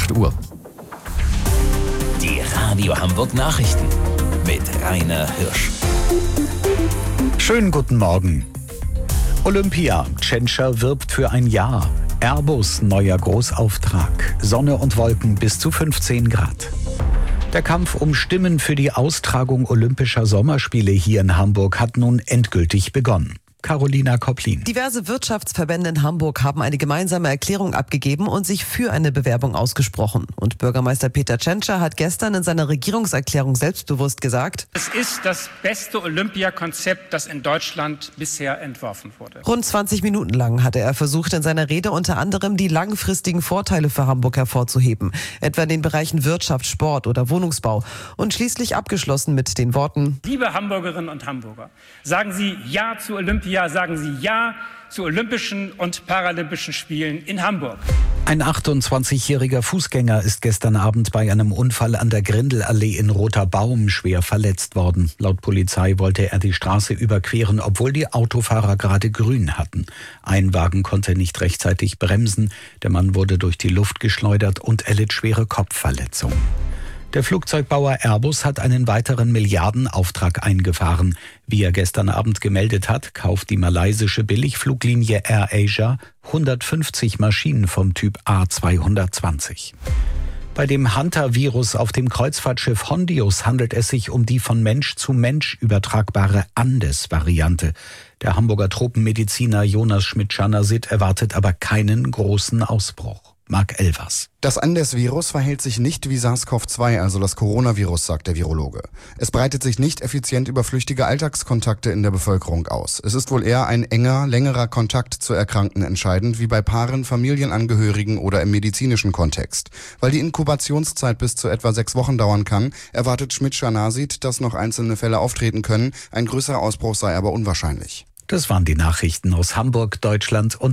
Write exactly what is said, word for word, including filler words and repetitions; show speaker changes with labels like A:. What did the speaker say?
A: acht Uhr.
B: Die Radio Hamburg Nachrichten mit Rainer Hirsch.
A: Schönen guten Morgen. Olympia. Tschentscher wirbt für ein Ja. Airbus neuer Großauftrag. Sonne und Wolken bis zu fünfzehn Grad. Der Kampf um Stimmen für die Austragung Olympischer Sommerspiele hier in Hamburg hat nun endgültig begonnen. Carolina Kopplin.
C: Diverse Wirtschaftsverbände in Hamburg haben eine gemeinsame Erklärung abgegeben und sich für eine Bewerbung ausgesprochen. Und Bürgermeister Peter Tschentscher hat gestern in seiner Regierungserklärung selbstbewusst gesagt:
D: Es ist das beste Olympiakonzept, das in Deutschland bisher entworfen wurde.
C: Rund zwanzig Minuten lang hatte er versucht, in seiner Rede unter anderem die langfristigen Vorteile für Hamburg hervorzuheben, etwa in den Bereichen Wirtschaft, Sport oder Wohnungsbau, und schließlich abgeschlossen mit den Worten:
D: Liebe Hamburgerinnen und Hamburger, sagen Sie Ja zu Olympia. Ja, sagen Sie Ja zu Olympischen und Paralympischen Spielen in Hamburg.
A: Ein achtundzwanzigjähriger Fußgänger ist gestern Abend bei einem Unfall an der Grindelallee in Roter Baum schwer verletzt worden. Laut Polizei wollte er die Straße überqueren, obwohl die Autofahrer gerade grün hatten. Ein Wagen konnte nicht rechtzeitig bremsen. Der Mann wurde durch die Luft geschleudert und erlitt schwere Kopfverletzungen. Der Flugzeugbauer Airbus hat einen weiteren Milliardenauftrag eingefahren. Wie er gestern Abend gemeldet hat, kauft die malaysische Billigfluglinie AirAsia hundertfünfzig Maschinen vom Typ A zweihundertzwanzig. Bei dem Hunter-Virus auf dem Kreuzfahrtschiff Hondius handelt es sich um die von Mensch zu Mensch übertragbare Andes-Variante. Der Hamburger Tropenmediziner Jonas Schmidt-Schanasit erwartet aber keinen großen Ausbruch. Marc Elvers.
E: Das Andes-Virus verhält sich nicht wie SARS-C o V zwei, also das Coronavirus, sagt der Virologe. Es breitet sich nicht effizient über flüchtige Alltagskontakte in der Bevölkerung aus. Es ist wohl eher ein enger, längerer Kontakt zu Erkrankten entscheidend, wie bei Paaren, Familienangehörigen oder im medizinischen Kontext. Weil die Inkubationszeit bis zu etwa sechs Wochen dauern kann, erwartet Schmidt-Schanasit, dass noch einzelne Fälle auftreten können. Ein größerer Ausbruch sei aber unwahrscheinlich.
A: Das waren die Nachrichten aus Hamburg, Deutschland und